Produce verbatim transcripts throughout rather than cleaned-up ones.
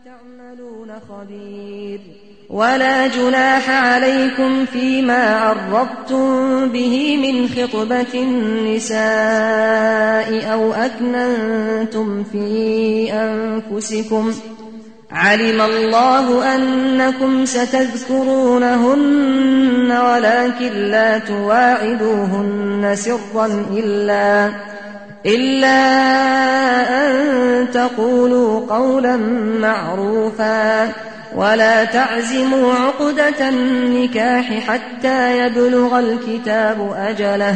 تعملون خبير. ولا جناح عليكم فيما عرضتم به من خطبة النساء أو أكننتم في أنفسكم، علم الله أنكم ستذكرونهن ولكن لا تواعدوهن سرا إلا إلا أن تقولوا قولا معروفا، ولا تعزموا عقدة النكاح حتى يبلغ الكتاب أجله،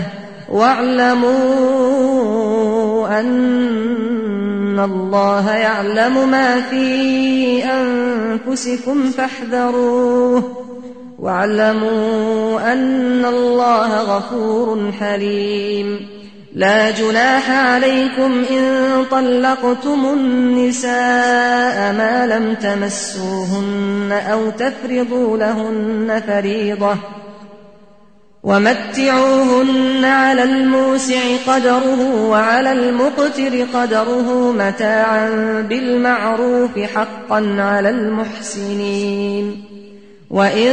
واعلموا أن الله يعلم ما في أنفسكم فاحذروه، واعلموا أن الله غفور حليم. لا جناح عليكم إن طلقتم النساء ما لم تمسوهن أو تفرضوا لهن فريضة، ومتعوهن على الموسع قدره وعلى المقتر قدره متاعا بالمعروف حقا على المحسنين. وإن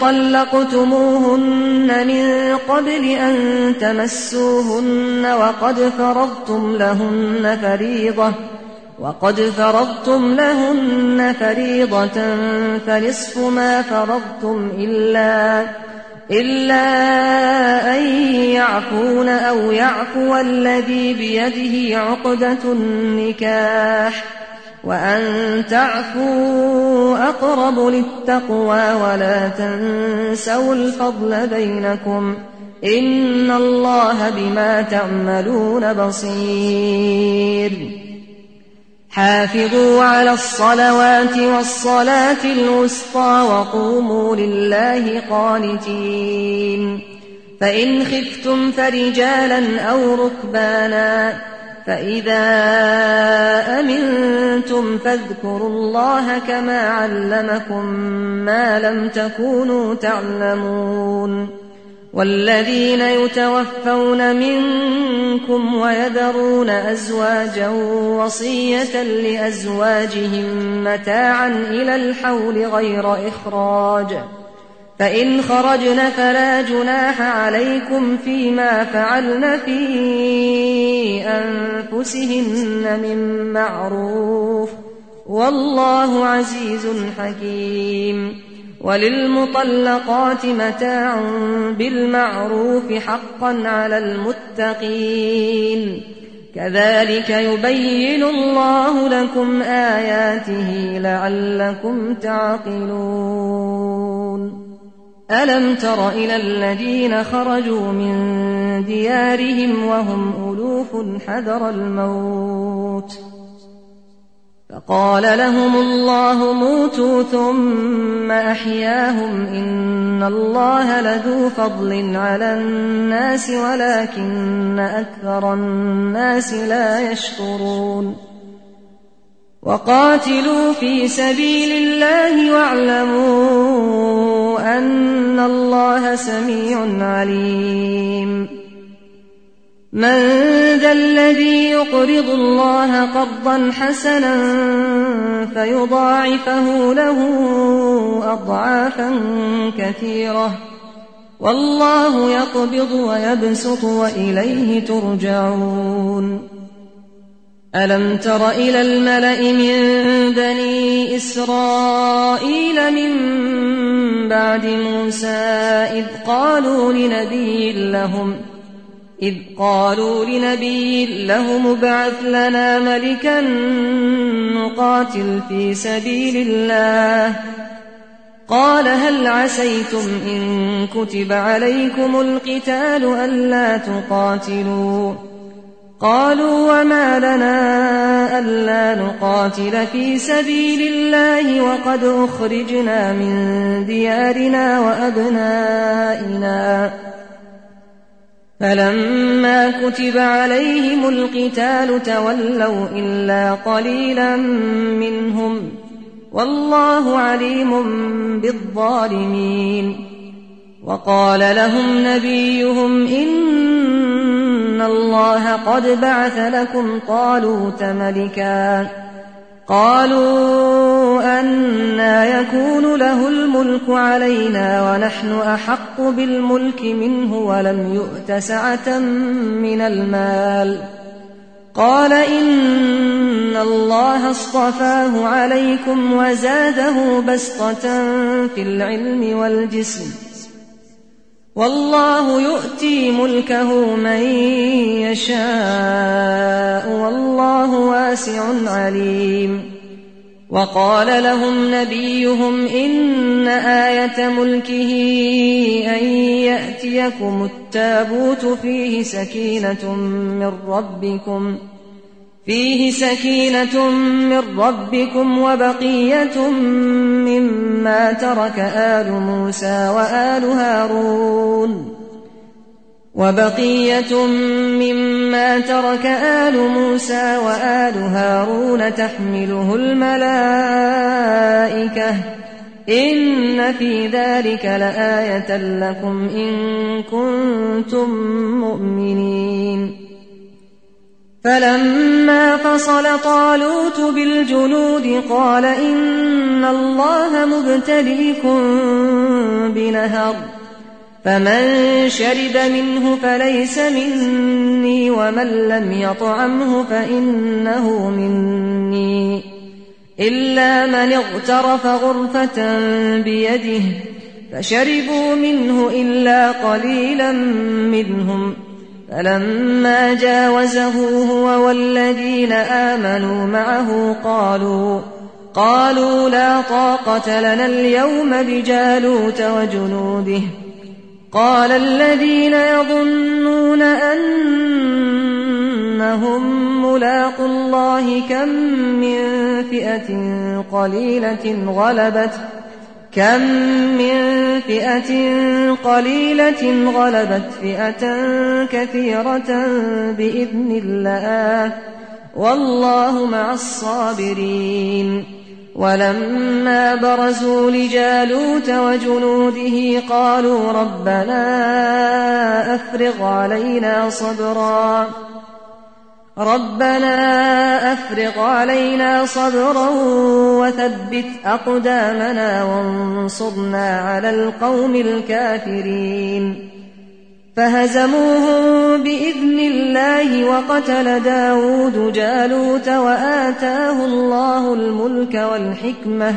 طلقتموهن من قبل أن تمسوهن وقد فرضتم لهن فريضة وقد فرضتم لهن فريضة فنصف ما فرضتم إلا إلا أن يعفون أو يعفو الذي بيده عقدة النكاح، وأن تعفوا أقرب للتقوى، ولا تنسوا الفضل بينكم، إن الله بما تعملون بصير. حافظوا على الصلوات والصلاة الوسطى وقوموا لله قانتين. فإن خفتم فرجالا أو ركبانا، فإذا أمنتم فاذكروا الله كما علمكم ما لم تكونوا تعلمون. والذين يتوفون منكم ويذرون أزواجا وصية لأزواجهم متاعا إلى الحول غير إخراج، فإن خرجن فلا جناح عليكم فيما فعلن في أنفسهن من معروف، والله عزيز حكيم. وللمطلقات متاع بالمعروف حقا على المتقين، كذلك يبين الله لكم آياته لعلكم تعقلون. ألم تر إلى الذين خرجوا من ديارهم وهم ألوف حذر الموت، فقال لهم الله موتوا ثم أحياهم، إن الله لذو فضل على الناس ولكن أكثر الناس لا يشكرون. وقاتلوا في سبيل الله واعلموا أن الله سميع عليم. من ذا الذي يقرض الله قرضا حسنا فيضاعفه له أضعافا كثيرة، والله يقبض ويبسط وإليه ترجعون. ألم تر إلى الملأ من بني إسرائيل من بعد موسى إذ قالوا لنبي لهم إذ قالوا لنبي لهم ابعث لنا ملكا نقاتل في سبيل الله، قال هل عسيتم إن كتب عليكم القتال ألا تقاتلوا؟ قالوا وما لنا ألا نقاتل في سبيل الله وقد أخرجنا من ديارنا وأبنائنا. فلما كتب عليهم القتال تولوا إلا قليلا منهم، والله عليم بالظالمين. وقال لهم نبيهم إن الله قد بعث لكم طالوت ملكا قالوا أنى يكون له الملك علينا ونحن أحق بالملك منه ولم يؤت سعة من المال. قال إن الله اصطفاه عليكم وزاده بسطة في العلم والجسم والله يؤتي ملكه من يشاء والله واسع عليم. وقال لهم نبيهم إن آية ملكه أن يأتيكم التابوت فيه سكينة من ربكم فيه سكينة من ربكم وبقية مما ترك آل موسى وآل هارون وبقية مما ترك آل موسى وآل هارون تحمله الملائكة إن في ذلك لآية لكم إن كنتم مؤمنين. فلما فصل طالوت بالجنود قال إن الله مبتليكم بنهر فمن شرب منه فليس مني ومن لم يطعمه فإنه مني إلا من اغترف غرفة بيده فشربوا منه إلا قليلا منهم. فلما جاوزه هو والذين آمنوا معه قالوا قالوا لا طاقة لنا اليوم بجالوت وجنوده. قال الذين يظنون أنهم ملاقو الله كم من فئة قليلة غلبت كم من فئة قليلة غلبت فئة كثيرة بإذن الله والله مع الصابرين. ولما برزوا لجالوت وجنوده قالوا ربنا أفرغ علينا صبرا ربنا أفرغ علينا صبرا وثبت أقدامنا وانصرنا على القوم الكافرين. فهزموهم بإذن الله وقتل داود جالوت وآتاه الله الملك والحكمة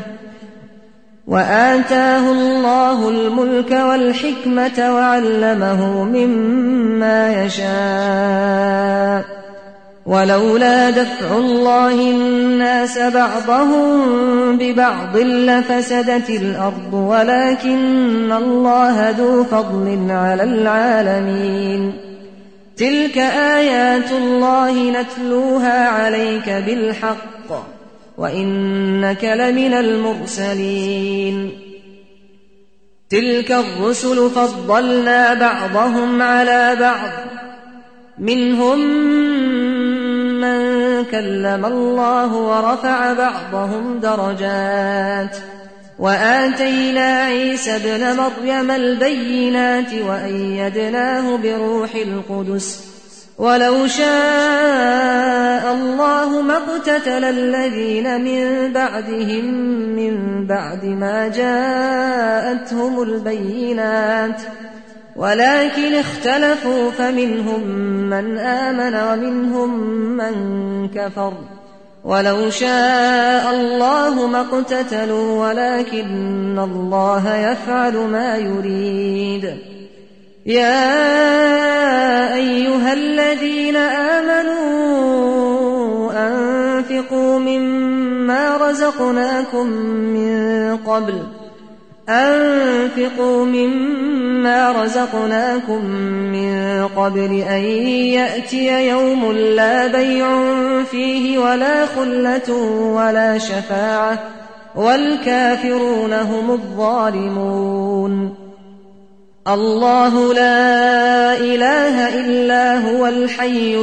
وآتاه الله الملك والحكمة وعلمه مما يشاء. ولولا دفع الله الناس بعضهم ببعض لفسدت الأرض ولكن الله ذو فضل على العالمين. تلك آيات الله نتلوها عليك بالحق وإنك لمن المرسلين. تلك الرسل فضلنا بعضهم على بعض منهم من كلم الله ورفع بعضهم درجات وآتينا عيسى ابن مريم البينات وأيدناه بروح القدس ولو شاء الله ما اقتتل الذين من بعدهم من بعد ما جاءتهم البينات ولكن اختلفوا فمنهم من آمن ومنهم من كفر ولو شاء الله ما اقتتلوا ولكن الله يفعل ما يريد. يا أيها الذين آمنوا أنفقوا مما رزقناكم من قبل أنفقوا مما رزقناكم من قبل أن يأتي يوم لا بيع فيه ولا خلة ولا شفاعة والكافرون هم الظالمون. الله لا إله إلا هو الحي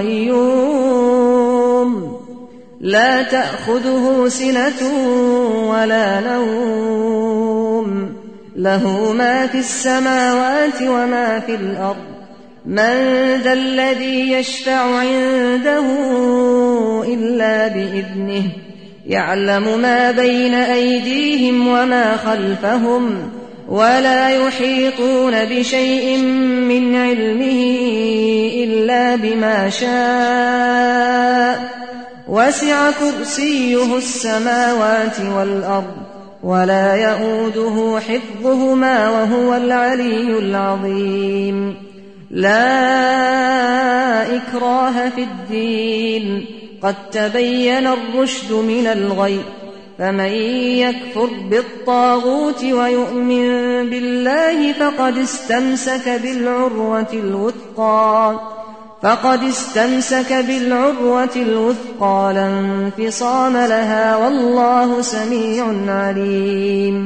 القيوم لا تأخذه سنة ولا نوم له ما في السماوات وما في الأرض من ذا الذي يشفع عنده إلا بإذنه يعلم ما بين أيديهم وما خلفهم ولا يحيطون بشيء من علمه إلا بما شاء وسع كرسيه السماوات والأرض ولا يئوده حفظهما وهو العلي العظيم لا إكراه في الدين قد تبين الرشد من الغي فمن يكفر بالطاغوت ويؤمن بالله فقد استمسك بالعروة الوثقى فقد استمسك بالعروة الوثقى لا انفصام لها والله سميع عليم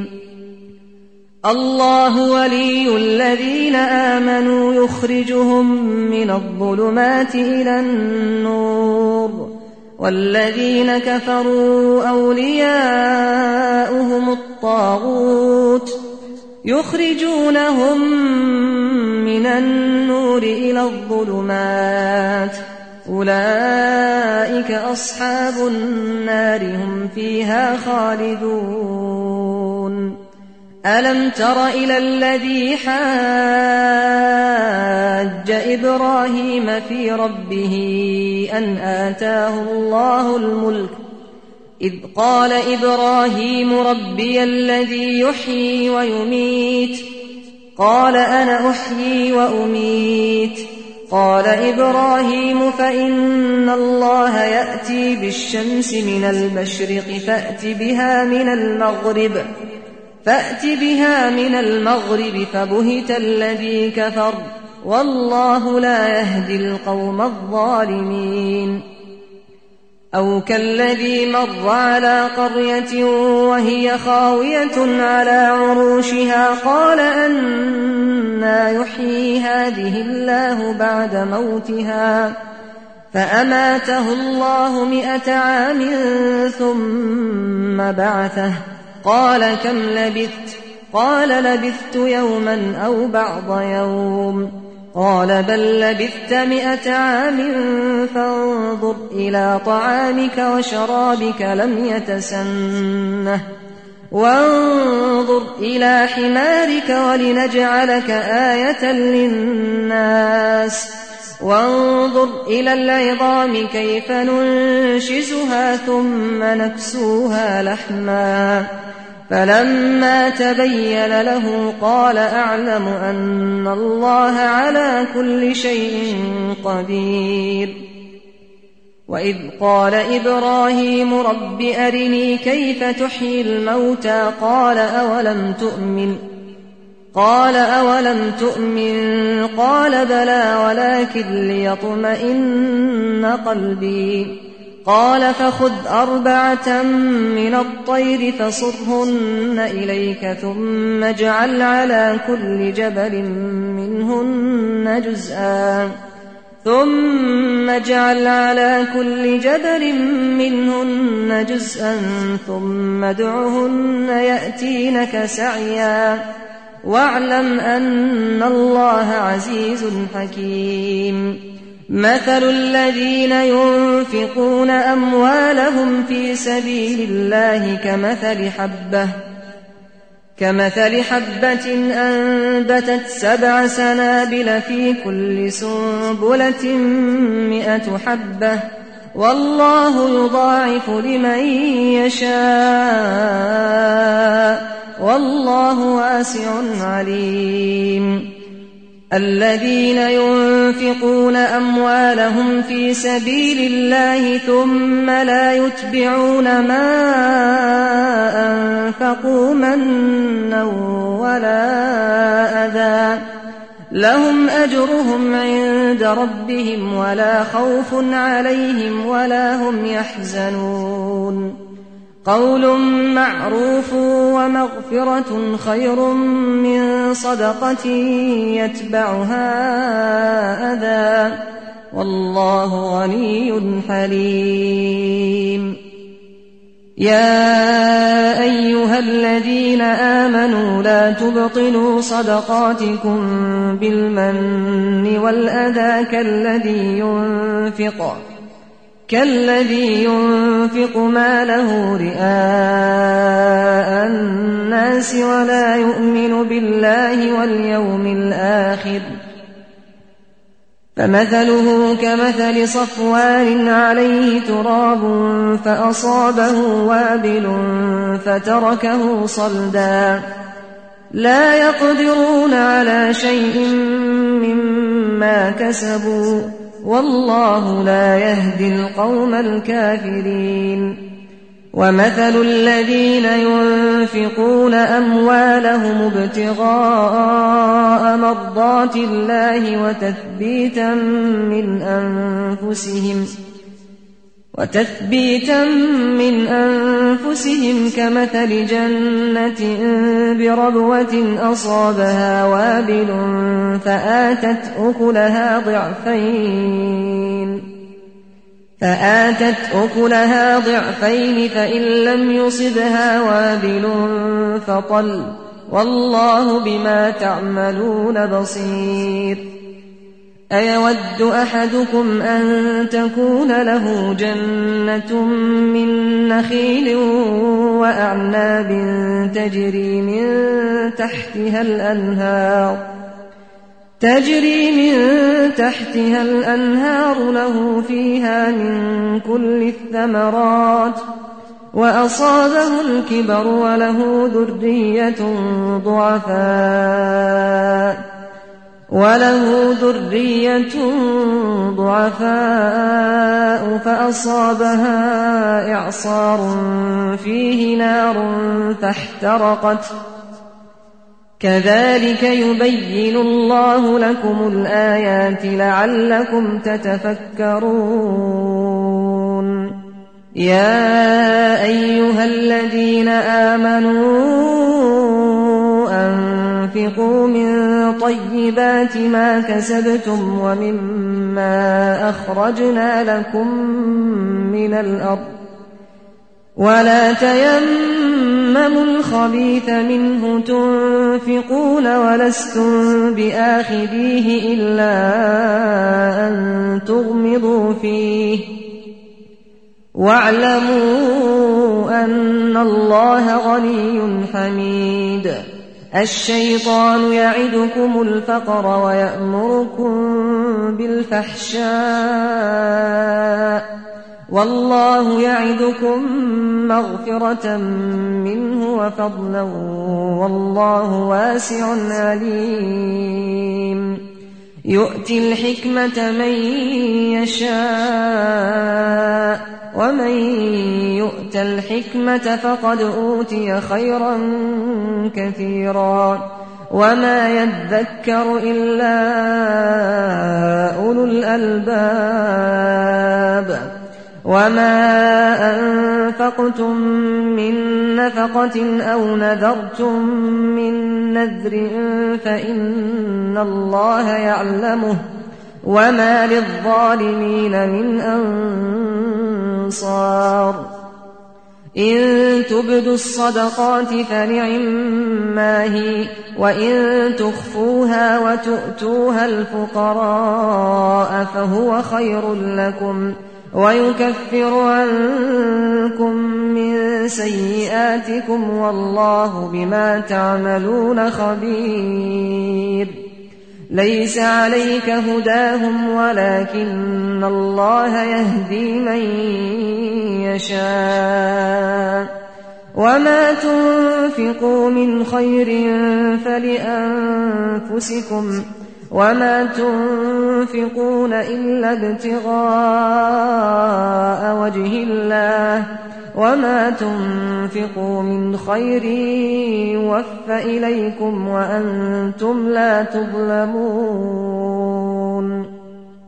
الله ولي الذين آمنوا يخرجهم من الظلمات إلى النور والذين كفروا أولياؤهم الطاغوت يخرجونهم من النور إلى الظلمات أولئك أصحاب النار هم فيها خالدون ألم تر إلى الذي حاج إبراهيم في ربه أن آتاه الله الملك إذ قال إبراهيم ربي الذي يحيي ويميت قال أنا أحيي وأميت قال إبراهيم فإن الله يأتي بالشمس من المشرق فأت بها من المغرب فأت بها من المغرب فبهت الذي كفر والله لا يهدي القوم الظالمين أو كالذي مر على قرية وهي خاوية على عروشها قال أنى يحيي هذه الله بعد موتها فأماته الله مئة عام ثم بعثه قال كم لبثت قال لبثت يوما أو بعض يوم قال بل لبثت مئة عام فانظر إلى طعامك وشرابك لم يتسنه وانظر إلى حمارك ولنجعلك آية للناس وانظر إلى العظام كيف ننشزها ثم نكسوها لحما فلما تبين له قال أعلم أن الله على كل شيء قدير وإذ قال إبراهيم رب أرني كيف تحيي الموتى قال أولم تؤمن قال أولم تؤمن قال بلى ولكن ليطمئن قلبي قال فخذ أربعة من الطير فصرهن إليك ثم اجعل على كل جبل منهن جزءا ثم اجعل على كل جبل منهن جزءا ثم ادعهن يأتينك سعيا واعلم أن الله عزيز حكيم مثل الذين ينفقون أموالهم في سبيل الله كمثل حبة كمثل حبة أنبتت سبع سنابل في كل سنبلة مئة حبة والله يضاعف لمن يشاء والله واسع عليم الذين ينفقون أموالهم في سبيل الله ثم لا يتبعون ما أنفقوا منا ولا أذى لهم أجرهم عند ربهم ولا خوف عليهم ولا هم يحزنون قول معروف ومغفرة خير من صدقة يتبعها أذى والله غني حليم يا أيها الذين آمنوا لا تبطلوا صدقاتكم بالمن والأذى كالذي ينفق كالذي ينفق ماله رئاء الناس ولا يؤمن بالله واليوم الآخر فمثله كمثل صفوان عليه تراب فأصابه وابل فتركه صلدا لا يقدرون على شيء مما كسبوا والله لا يهدي القوم الكافرين ومثل الذين ينفقون أموالهم ابتغاء مرضات الله وتثبيتا من أنفسهم وتثبيتا من أنفسهم كمثل جنة بربوة أصابها وابل فآتت أكلها ضعفين فآتت أكلها ضعفين فإن لم يصبها وابل فطل والله بما تعملون بصير أيود أحدكم أن تكون له جنة من نخيل وأعناب تجري من تحتها الأنهار تجري من تحتها الأنهار له فيها من كل الثمرات وأصابه الكبر وله ذرية ضعفاء وله ذرية ضعفاء فأصابها إعصار فيه نار فاحترقت كذلك يبين الله لكم الآيات لعلكم تتفكرون يا أيها الذين آمنوا أنفقوا من طيبات ما كسبتم ومما أخرجنا لكم من الأرض ولا تيمموا الخبيث منه تنفقون ولستم بآخذيه إلا أن تغمضوا فيه واعلموا أن الله غني حميد الشيطان يعدكم الفقر ويأمركم بالفحشاء والله يعدكم مغفرة منه وفضلا والله واسع عليم يؤتي الحكمة من يشاء ومن يؤت الحكمة فقد أوتي خيرا كثيرا وما يذكر إلا أولو الألباب وما أنفقتم من نفقة أو نذرتم من نذر فإن الله يعلمه وما للظالمين من أنصار إن تبدوا الصدقات فنعما هي وإن تخفوها وتؤتوها الفقراء فهو خير لكم ويكفر عنكم من سيئاتكم والله بما تعملون خبير ليس عليك هداهم ولكن الله يهدي من يشاء وما تنفقوا من خير فلأنفسكم وما تنفقون إلا ابتغاء وجه الله وما تنفقوا من خير يوفى إليكم وأنتم لا تظلمون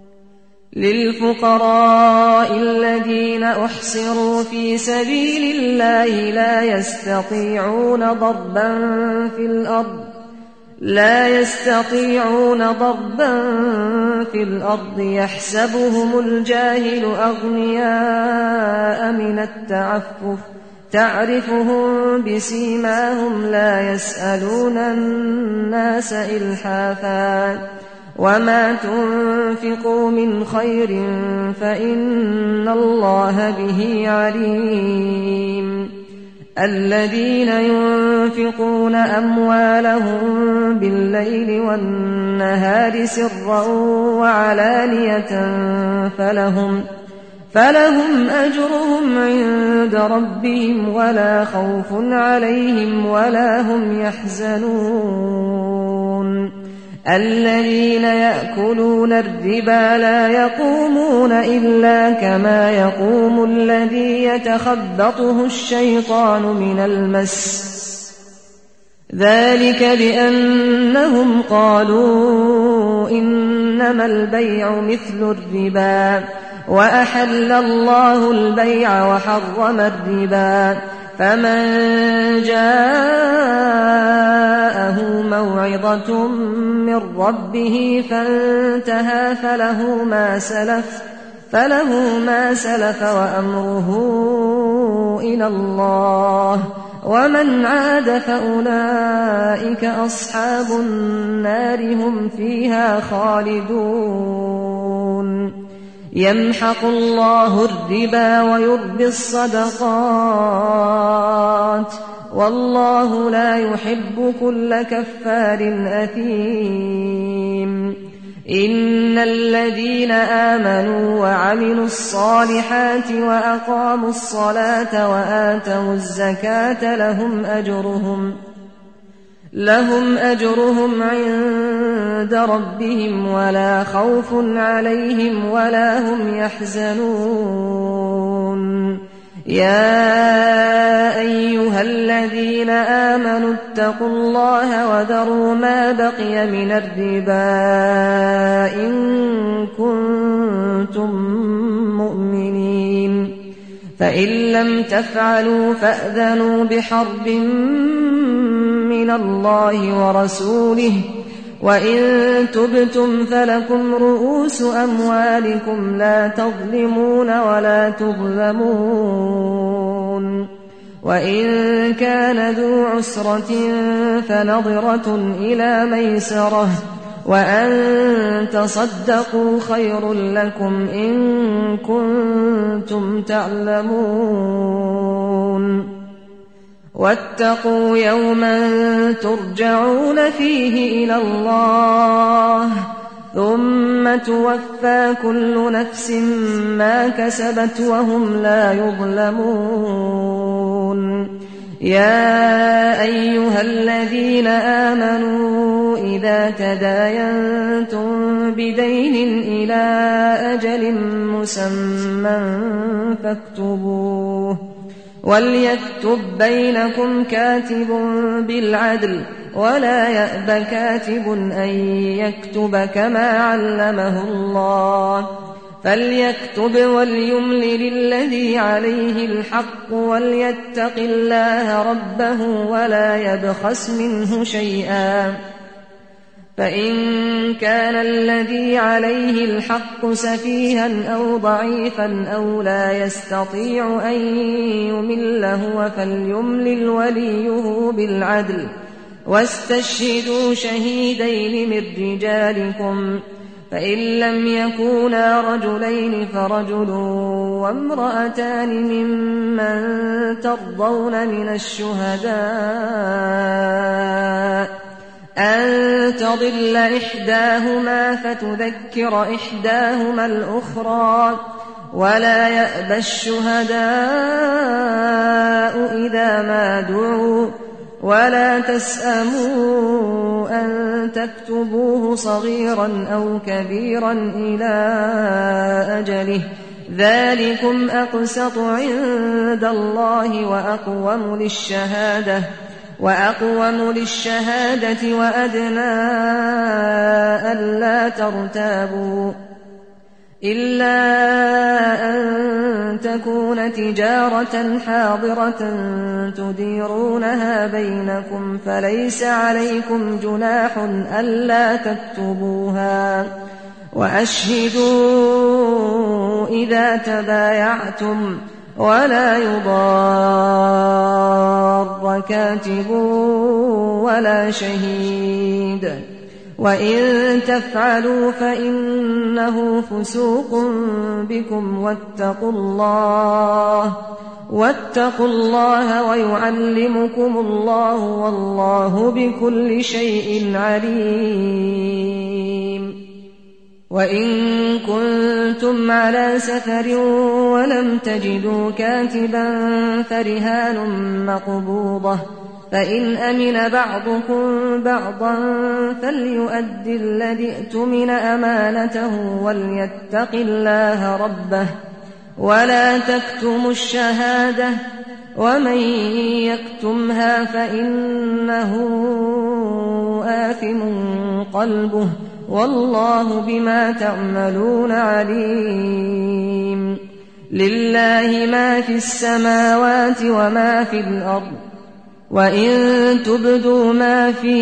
للفقراء الذين أحصروا في سبيل الله لا يستطيعون ضربا في الأرض لا يستطيعون ضربا في الأرض يحسبهم الجاهل أغنياء من التعفف تعرفهم بسيماهم لا يسألون الناس إلحافا وما تنفقوا من خير فإن الله به عليم الذين ينفقون أموالهم بالليل والنهار سرا وعلانية فلهم فلهم أجرهم عند ربهم ولا خوف عليهم ولا هم يحزنون الذين يأكلون الربا لا يقومون إلا كما يقوم الذي يتخبطه الشيطان من المس ذلك بأنهم قالوا إنما البيع مثل الربا وأحل الله البيع وحرم الربا فمن جاءه موعظة من ربه فانتهى فله ما سلف فله ما سلف وأمره إلى الله ومن عاد فأولئك أصحاب النار هم فيها خالدون يمحق الله الربا ويربي الصدقات والله لا يحب كل كفار أثيم إن الذين آمنوا وعملوا الصالحات وأقاموا الصلاة وآتوا الزكاة لهم أجرهم لهم أجرهم عند ربهم ولا خوف عليهم ولا هم يحزنون يا أيها الذين آمنوا اتقوا الله وذروا ما بقي من الربا إن كنتم مؤمنين فإن لم تفعلوا فأذنوا بحرب من الله ورسوله وإن تبتم فلكم رؤوس أموالكم لا تظلمون ولا تظلمون وإن كان ذو عسرة فنظرة إلى ميسرة وأن تصدقوا خير لكم إن كنتم تعلمون واتقوا يوما ترجعون فيه إلى الله ثم توفى كل نفس ما كسبت وهم لا يظلمون يا أيها الذين آمنوا إذا تداينتم بدين إلى أجل مسمى فاكتبوه وليكتب بينكم كاتب بالعدل ولا يأب كاتب أن يكتب كما علمه الله فليكتب وليملل الذي عليه الحق وليتق الله ربه ولا يبخس منه شيئا فإن كان الذي عليه الحق سفيها أو ضعيفا أو لا يستطيع أن يمل هو فليملل وليه بالعدل واستشهدوا شهيدين من رجالكم فإن لم يكونا رجلين فرجل وامرأتان ممن ترضون من الشهداء أن تضل إحداهما فتذكر إحداهما الأخرى ولا يأبى الشهداء إذا ما دعوا ولا تسأموا أن تكتبوه صغيرا أو كبيرا إلى أجله ذلكم أقسط عند الله وأقوم للشهادة وأقوم للشهادة وأدنى ألا ترتابوا إلا أن تكون تجارة حاضرة تديرونها بينكم فليس عليكم جناح ألا تكتبوها وأشهدوا إذا تبايعتم ولا يضار كاتب ولا شهيد وإن تفعلوا فإنه فسوق بكم واتقوا الله واتقوا الله ويعلمكم الله والله بكل شيء عليم. وإن كنتم على سفر ولم تجدوا كاتبا فرهان مقبوضة، فإن أمن بعضكم بعضا فليؤد الذي اؤتمن أمانته وليتق الله ربه ولا تكتموا الشهادة ومن يكتمها فإنه آثم قلبه والله بما تعملون عليم. لله ما في السماوات وما في الأرض، وإن تبدوا ما في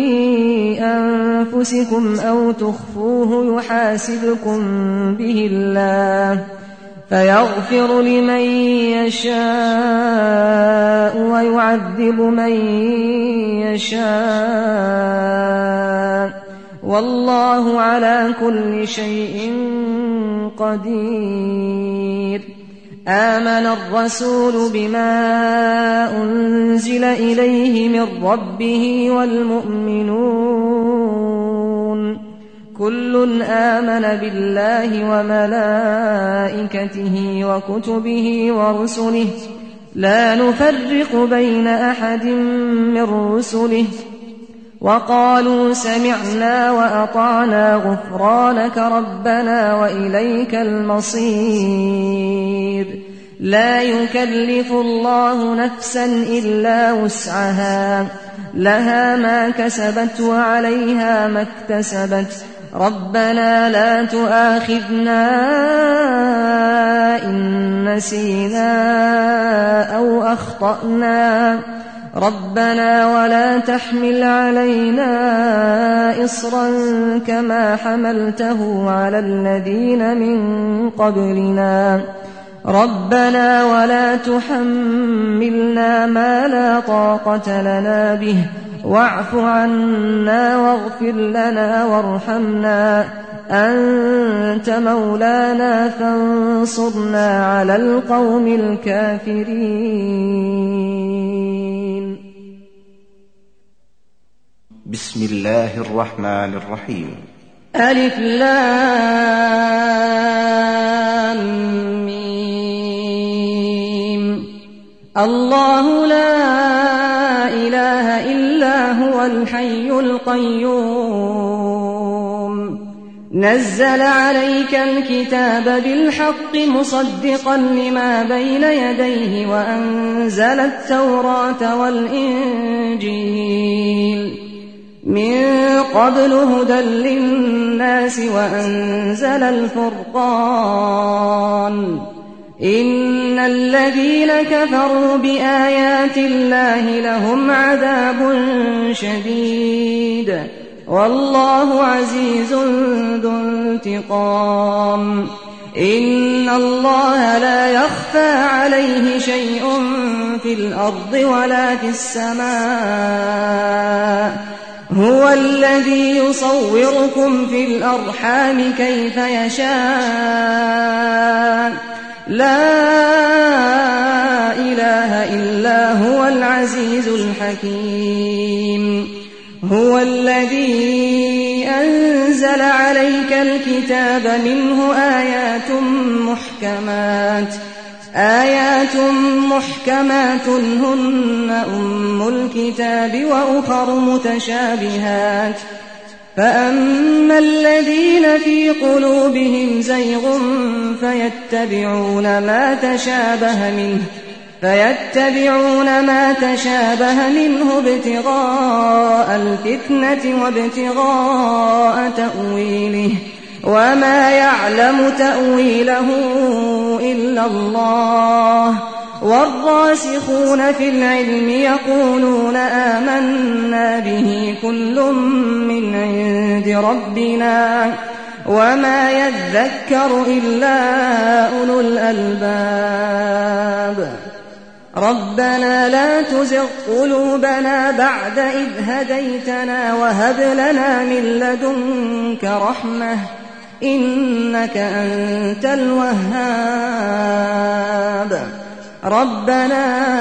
أنفسكم أو تخفوه يحاسبكم به الله فيغفر لمن يشاء ويعذب من يشاء والله على كل شيء قدير. آمن الرسول بما أنزل إليه من ربه والمؤمنون كل آمن بالله وملائكته وكتبه ورسله لا نفرق بين أحد من رسله وقالوا سمعنا وأطعنا غفرانك ربنا وإليك المصير. لا يكلف الله نفسا إلا وسعها لها ما كسبت وعليها ما اكتسبت ربنا لا تؤاخذنا إن نسينا أو أخطأنا ربنا ولا تحمل علينا إصرا كما حملته على الذين من قبلنا ربنا ولا تحملنا ما لا طاقة لنا به واعف عنا واغفر لنا وارحمنا أنت مولانا فانصرنا على القوم الكافرين. بسم الله الرحمن الرحيم. ألف لام ميم. الله لا إله إلا هو الحي القيوم نزل عليك الكتاب بالحق مصدقا لما بين يديه وأنزل التوراة والإنجيل من قبل هدى للناس وأنزل الفرقان إن الذين كفروا بآيات الله لهم عذاب شديد والله عزيز ذو انتقام. إن الله لا يخفى عليه شيء في الأرض ولا في السماء هو الذي يصوركم في الأرحام كيف يشاء لا إله إلا هو العزيز الحكيم. هو الذي أنزل عليك الكتاب منه آيات محكمات آيات محكمات هن أم الكتاب وأخر متشابهات فأما الذين في قلوبهم زيغ فيتبعون ما تشابه منه فيتبعون ما تشابه منه ابتغاء الفتنة وابتغاء تأويله وما يعلم تأويله إلا الله والراسخون في العلم يقولون آمنا به كل من عند ربنا وما يذكر إلا أولو الألباب. ربنا لا تزغ قلوبنا بعد إذ هديتنا وهب لنا من لدنك رحمة إنك أنت الوهاب ربنا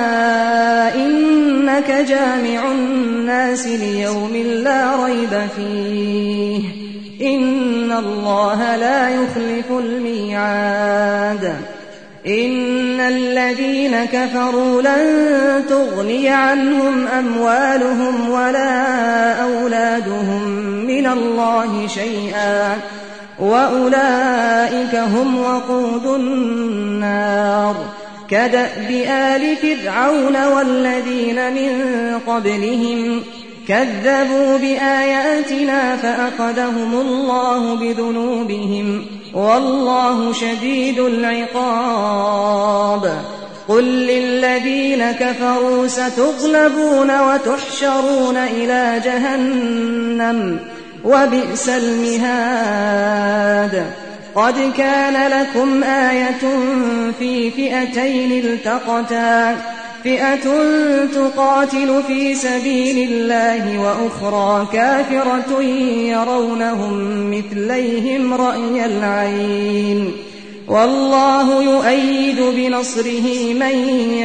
إنك جامع الناس ليوم لا ريب فيه إن الله لا يخلف الميعاد إن الذين كفروا لن تغني عنهم أموالهم ولا أولادهم من الله شيئا وأولئك هم وقود النار كدأب آل فرعون والذين من قبلهم كذبوا بآياتنا فأخذهم الله بذنوبهم والله شديد العقاب قل للذين كفروا ستغلبون وتحشرون إلى جهنم وبئس المهاد قد كان لكم آية في فئتين التقتا فئة تقاتل في سبيل الله وأخرى كافرة يرونهم مثليهم رأي العين والله يؤيد بنصره من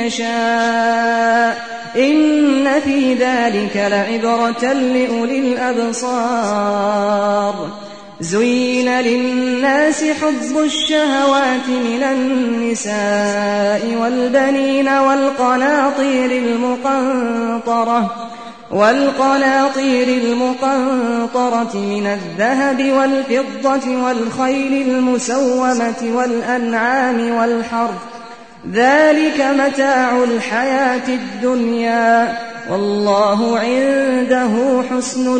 يشاء إن في ذلك لعبرة لأولي الأبصار زين للناس حب الشهوات من النساء والبنين والقناطير المقنطرة والقناطير المقنطرة من الذهب والفضة والخيل المسومة والأنعام والحرث ذلك متاع الحياة الدنيا والله عنده حسن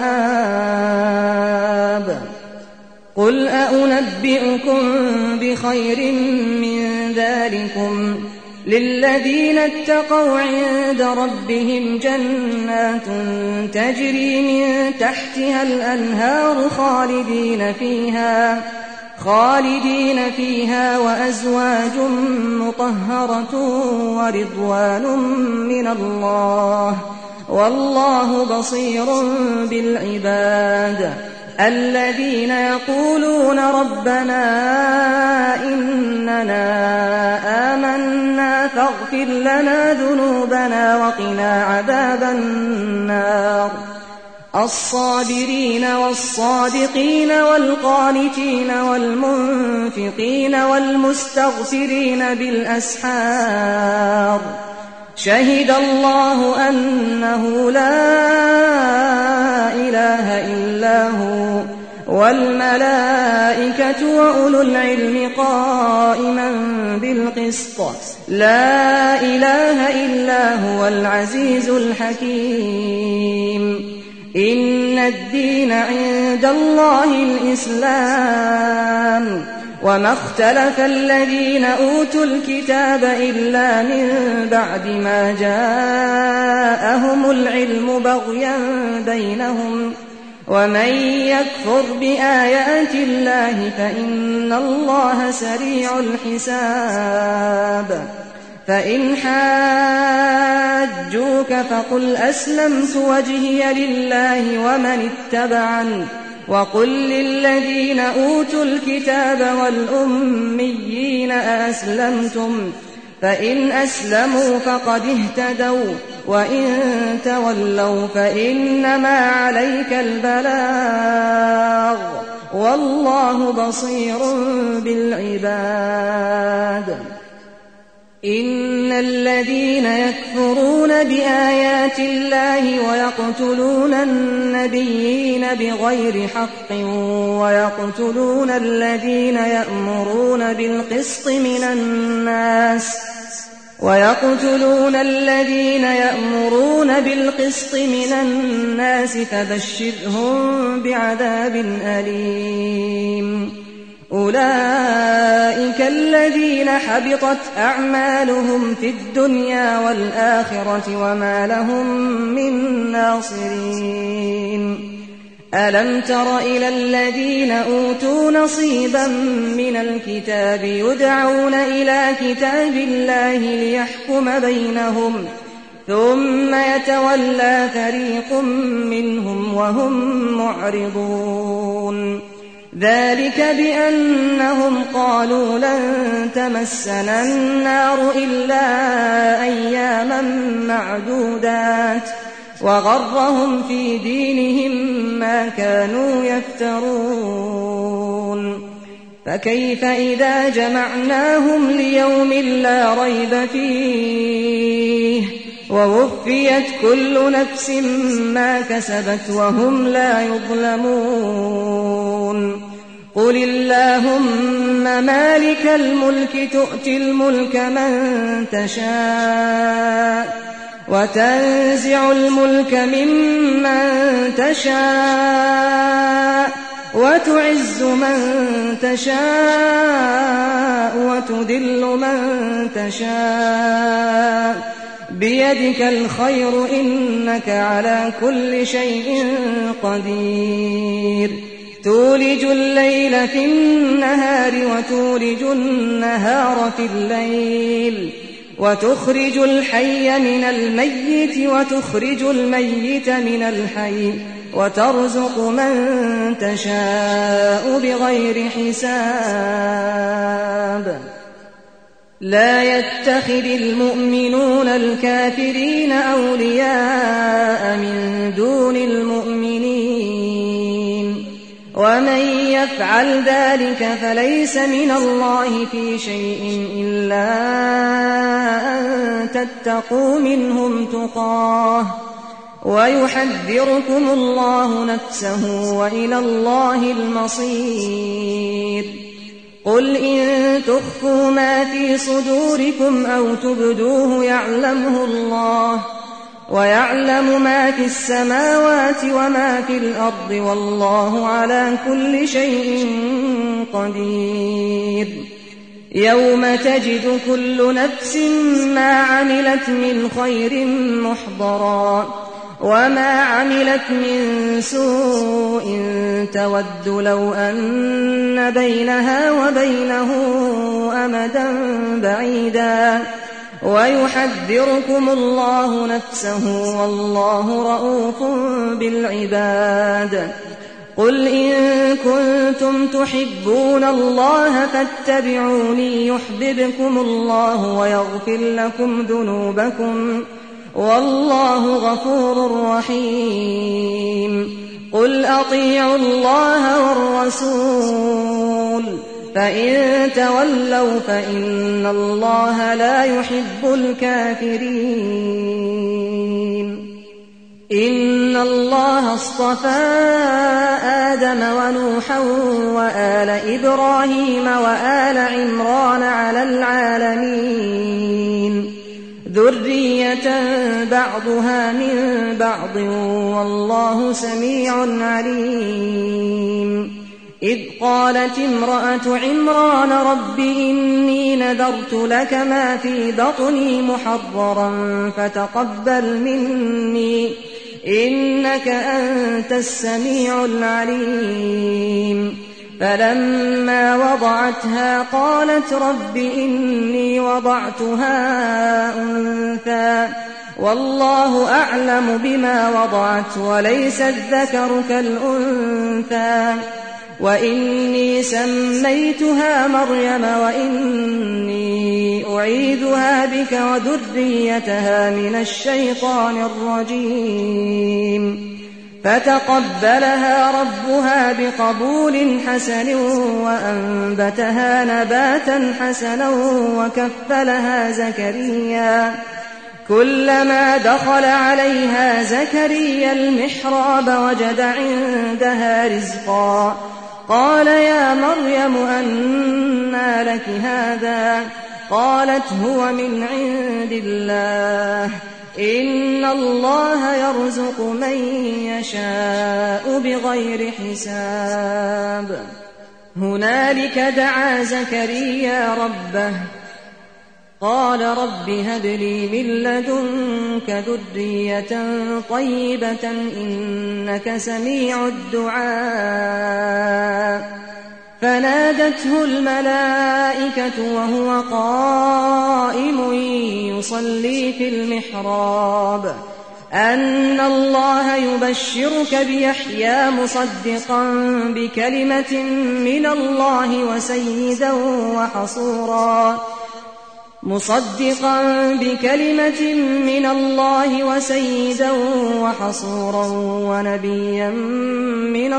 المآب قل أنبئكم بخير من ذلكم للذين اتقوا عند ربهم جنات تجري من تحتها الأنهار خالدين فيها خالدين فيها وأزواج مطهرة ورضوان من الله والله بصير بالعباد الذين يقولون ربنا إننا آمنا فاغفر لنا ذنوبنا وقنا عذاب النار الصابرين والصادقين والقانتين والمنفقين والمستغفرين بالأسحار شهد الله أنه لا إله إلا هو والملائكة وأولو العلم قائما بالقسط لا إله إلا هو العزيز الحكيم إن الدين عند الله الإسلام وما اختلف الذين أوتوا الكتاب إلا من بعد ما جاءهم العلم بغيا بينهم ومن يكفر بآيات الله فإن الله سريع الحساب فإن حاجوك فقل أسلمت وجهي لله ومن اتبعني وقل للذين أوتوا الكتاب والأميين أأسلمتم فإن أسلموا فقد اهتدوا وإن تولوا فإنما عليك البلاغ والله بصير بالعباد إن الذين يكفرون بآيات الله ويقتلون النبيين بغير حق ويقتلون الذين يأمرون بالقسط من الناس ويقتلون الذين يأمرون بالقسط من الناس فبشرهم بعذاب أليم أولئك الذين حبطت أعمالهم في الدنيا والآخرة وما لهم من ناصرين ألم تر إلى الذين أوتوا نصيبا من الكتاب يدعون إلى كتاب الله ليحكم بينهم ثم يتولى فريق منهم وهم معرضون ذلك بأنهم قالوا لن تمسنا النار إلا أياما معدودات وغرهم في دينهم ما كانوا يفترون فكيف إذا جمعناهم ليوم لا ريب فيه ووفيت كل نفس ما كسبت وهم لا يظلمون قل اللهم مالك الملك تؤتي الملك من تشاء وتنزع الملك ممن تشاء وتعز من تشاء وتذل من تشاء بيدك الخير إنك على كل شيء قدير تولج الليل في النهار وتولج النهار في الليل وتخرج الحي من الميت وتخرج الميت من الحي وترزق من تشاء بغير حساب لا يتخذ المؤمنون الكافرين أولياء من دون المؤمنين ومن يفعل ذلك فليس من الله في شيء إلا أن تتقوا منهم تقاه ويحذركم الله نفسه وإلى الله المصير قل إن تخفوا ما في صدوركم أو تبدوه يعلمه الله ويعلم ما في السماوات وما في الأرض والله على كل شيء قدير يوم تجد كل نفس ما عملت من خير محضرا وما عملت من سوء تود لو أن بينها وبينه أمدا بعيدا ويحذركم الله نفسه والله رءوف بالعباد قل إن كنتم تحبون الله فاتبعوني يحببكم الله ويغفر لكم ذنوبكم والله غفور رحيم قل أطيعوا الله والرسول فإن تولوا فإن الله لا يحب الكافرين إن الله اصطفى آدم ونوحا وآل إبراهيم وآل عمران على العالمين ذرية بعضها من بعض والله سميع عليم إذ قالت امرأة عمران رب إني نذرت لك ما في بطني محررا فتقبل مني إنك أنت السميع العليم فلما وضعتها قالت رب إني وضعتها أنثى والله أعلم بما وضعت وليس الذكر كالأنثى وإني سميتها مريم وإني أعيذها بك وذريتها من الشيطان الرجيم فتقبلها ربها بقبول حسن وأنبتها نباتا حسنا وكفلها زكريا كلما دخل عليها زكريا المحراب وجد عندها رزقا قال يا مريم أنى لك هذا قالت هو من عند الله إن الله يرزق من يشاء بغير حساب هنالك دعا زكريا ربه قال رب هب لي من لدنك ذرية طيبة إنك سميع الدعاء فنادته الملائكة وهو قائم يصلي في المحراب أن الله يبشرك بيحيى مصدقا بكلمة من الله وسيدا وحصورا مصدقا بكلمة من الله وسيدا وحصورا ونبيا من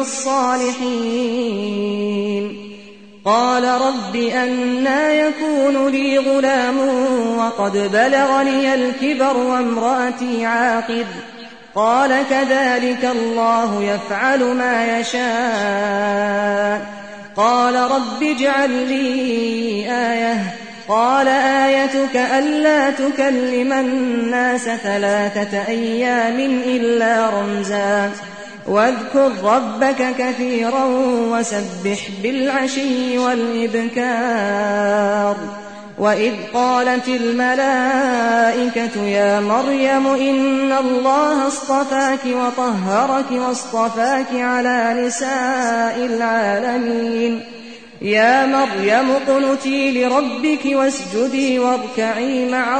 الصالحين قال رب أنى يكون لي غلام وقد بلغني الكبر وامرأتي عاقر قال كذلك الله يفعل ما يشاء قال رب اجعل لي آية قال آيتك ألا تكلم الناس ثلاثة أيام إلا رمزا واذكر ربك كثيرا وسبح بالعشي والإبكار وإذ قالت الملائكة يا مريم إن الله اصطفاك وطهرك واصطفاك على نساء العالمين يا مريم اقنتي لربك واسجدي واركعي مع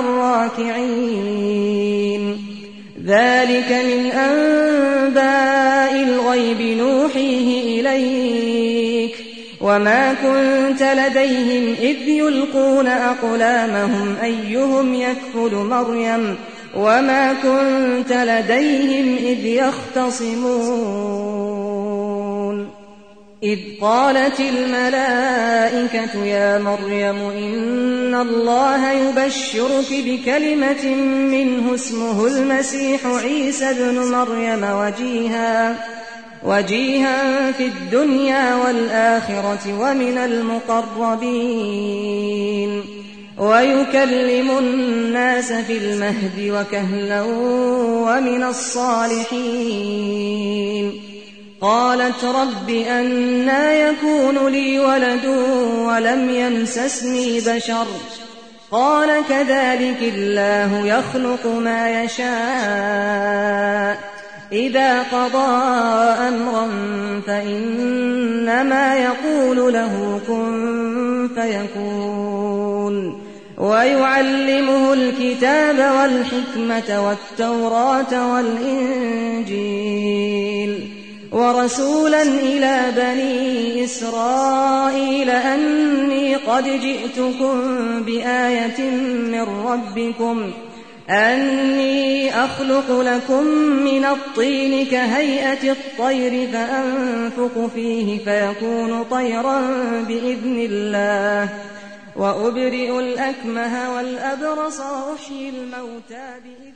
الراكعين ذلك من أنباء الغيب نوحيه إليك وما كنت لديهم إذ يلقون أقلامهم أيهم يكفل مريم وما كنت لديهم إذ يختصمون إذ قالت الملائكة يا مريم إن الله يبشرك بكلمة منه اسمه المسيح عيسى ابن مريم وجيها وجيها في الدنيا والآخرة ومن المقربين ويكلم الناس في المهد وكهلا ومن الصالحين قالت رب أنى يكون لي ولد ولم يمسسني بشر قال كذلك الله يخلق ما يشاء إذا قضى أمرا فإنما يقول له كن فيكون ويعلمه الكتاب والحكمة والتوراة والإنجيل ورسولا إلى بني إسرائيل أني قد جئتكم بآية من ربكم أني أخلق لكم من الطين كهيئة الطير فأنفخ فيه فيكون طيرا بإذن الله وأبرئ الأكمه والأبرص وأحيي الموتى بإذن